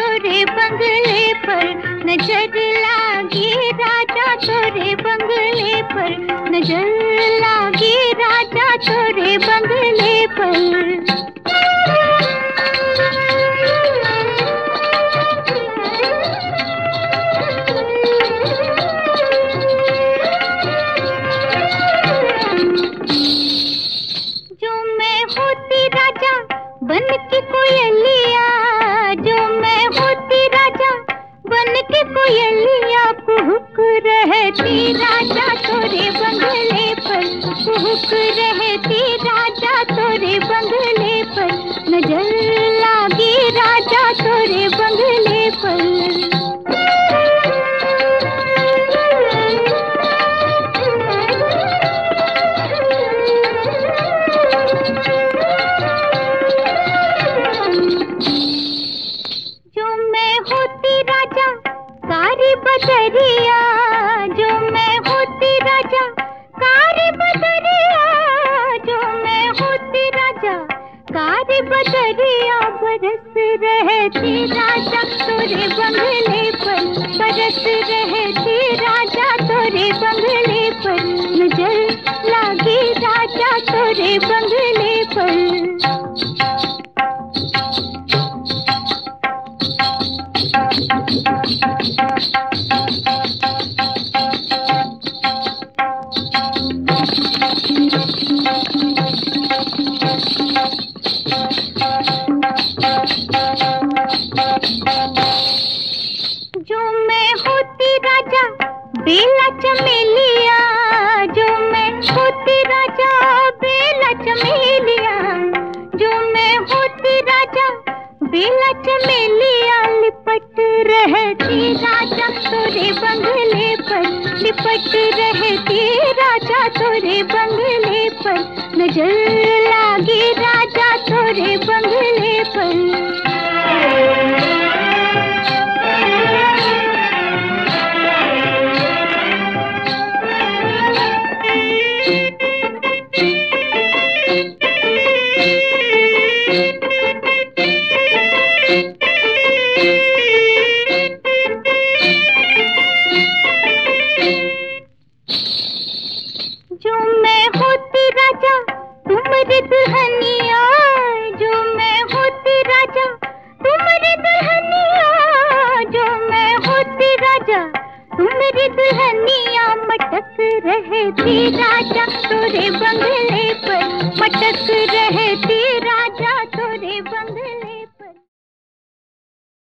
तोरे बंगले पर नजर लागी राजा तोरे बंगले पर नजर लागी राजा तोरे बंगले पर। बन के कोयलिया जो मैं होती राजा बन के कोयलिया कुहुक रहती राजा तोरे बंगले पर कुहुक रहती राजा तोरे बंगले पर नजर लागी राजा तोरे बंगले पर। बदरिया जो मैं होती राजा कारी बदरिया जो मैं होती राजा कारी बदरिया बरस रहती राजा तोरे बंगले पर बरस रहती राजा तोरे बंगले पर नजर लागी राजा तोरे बंगले पर। जो मैं होती राजा बेला चमेलिया जो मैं होती राजा बेला चमेलिया जो मैं होती राजा बेला चमेलिया लिपट रहती राजा तोरे बंगले पर लिपट रहती राजा तोरे बंगले पर नजर लागी राजा तोरे बंगले पर। जो मैं होती राजा तुम्हारी दुल्हनिया जो मैं होती राजा तुम्हारी दुल्हनिया जो मैं होती राजा तुम्हारी दुल्हनिया मटक रहती राजा तोरे बंगले पर मटक रह